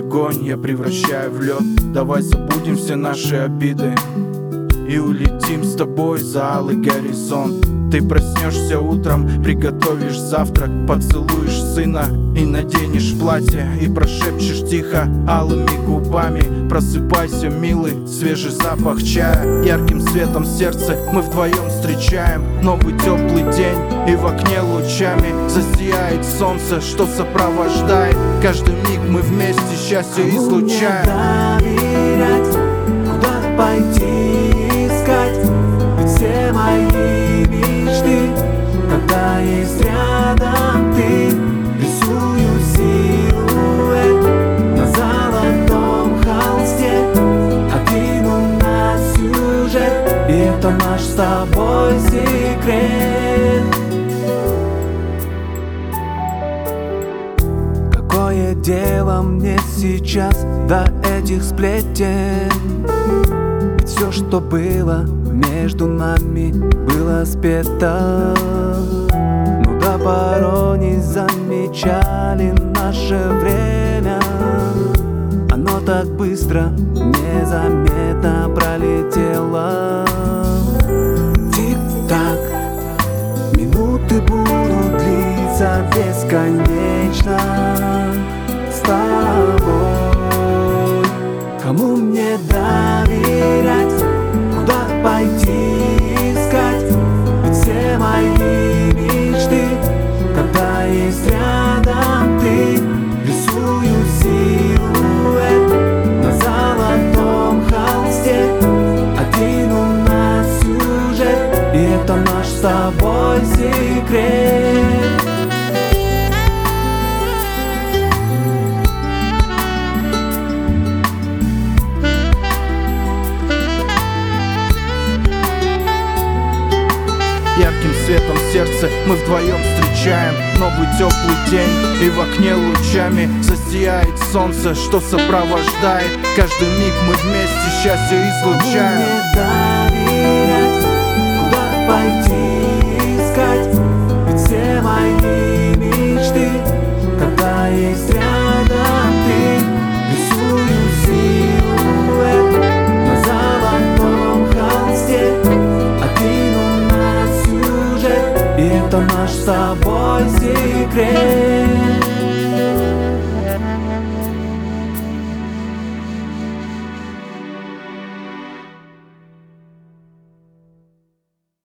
огонь я превращаю в лед. Давай забудем все наши обиды и улетим с тобой за алый горизонт. Ты проснешься утром, приготовишь завтрак, поцелуешь сына и наденешь платье, и прошепчешь тихо алыми губами: просыпайся, милый, свежий запах чая. Ярким светом сердце мы вдвоем встречаем новый теплый день, и в окне лучами засияет солнце, что сопровождает каждый миг. Мы вместе счастье излучаем. Кому мне доверять, куда пойти искать? Ведь все мои мечты, когда есть рядом ты. Рисую силуэт на золотом холсте, откину на сюжет, и это наш с тобой секрет. Какое дело мне сейчас до этих сплетен? Ведь все, что было между нами, было спето. Ну да порой не замечали наше время. Оно так быстро, незаметно пролетело. Тик-так, минуты будут длиться бесконечно с тобой. Кому мне доверять, куда пойти искать? Ведь все мои мечты, когда есть рядом ты. Рисую силуэт на золотом холсте, откину на сюжет, и это наш с тобой секрет. Ярким светом сердце мы вдвоем встречаем новый теплый день, и в окне лучами засияет солнце, что сопровождает каждый миг. Мы вместе счастье излучаем. Кому мне доверять, куда пойти искать? Ведь все мои мечты, когда есть рядом ты. Рисую силуэт на золотом холсте, откину на сюжет, и это наш с тобой секрет.